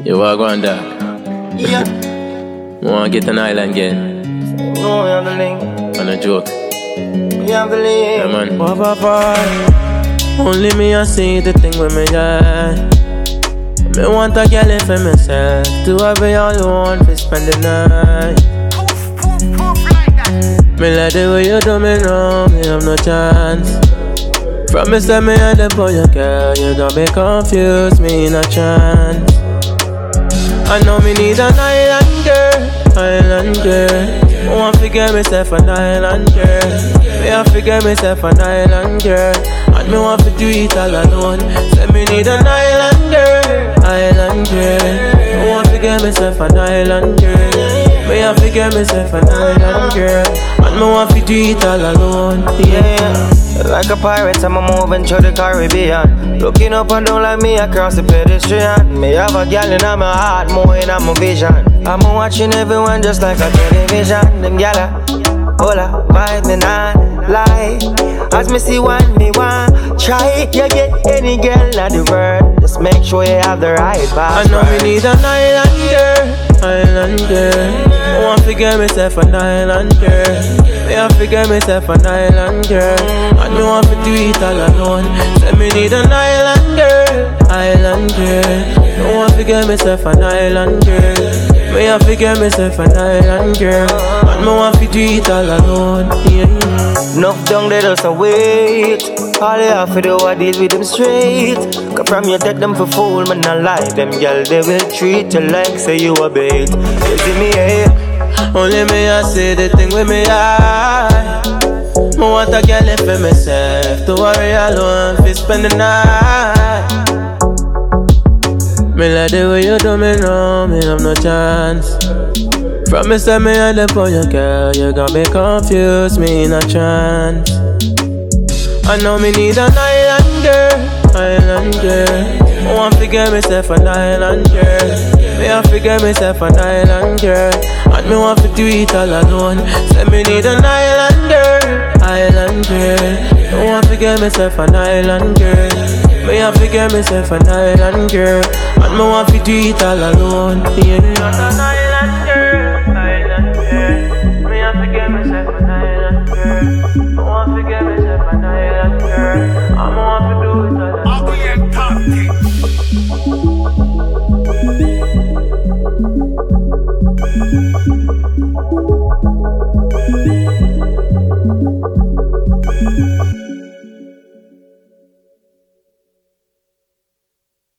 You are going there. Yeah. Wanna get an island again? No, we have the link. On a joke. We have the link. Yeah, man. Only me I see the thing with me, yeah. Me want a girl for myself. Do whatever all you want for spend the night. Me like the way you do me now, me have no chance. Promise that me and the boy you girl, you got me confused, me in a chance. I know me need an island girl, island girl. I want to get myself an island girl. Me have to get myself an island girl. And me want to do it all alone. Say me need an island girl, island girl. I want to get myself an island girl. Me have to get myself an island girl. And me want to do it all alone. Yeah. Like a pirate, I'm moving through the Caribbean. Looking up and down like me across the pedestrian. Me have a girl in my heart, more in my vision. I'm watching everyone just like a television. Them gyal, hola, vibe me not lie. As me see one, me want try. You get any girl in the world, just make sure you have the right vibe. I know me need an island girl, island girl. I want to get myself an island girl. Me have to get myself an island girl. And me want to do it all alone. Say me need an island girl, island girl. I want to get myself an island girl. Me have to get myself an island girl. And me want to do it all alone. Yeah. Enough down there just a wait. All you have to do is deal with them straight. Cause from you take them for fool, man, not lie. Them girl, they will treat you like say you a bait. You see me, yeah. Only me I say the thing with me eye. Me want a girl for myself. To worry alone, fi spend the night. Me like the way you do me now, me have no chance. Promise that me and the boy you girl, you got me confused, me in a trance. I know me need an island girl, island girl. I want to get myself an island girl. Me have to get myself an island girl. And me want to do it all alone. Say me need an island girl, island girl. I want to get myself an island girl. Me have to get myself an island girl. And me want to do it all alone. Yeah.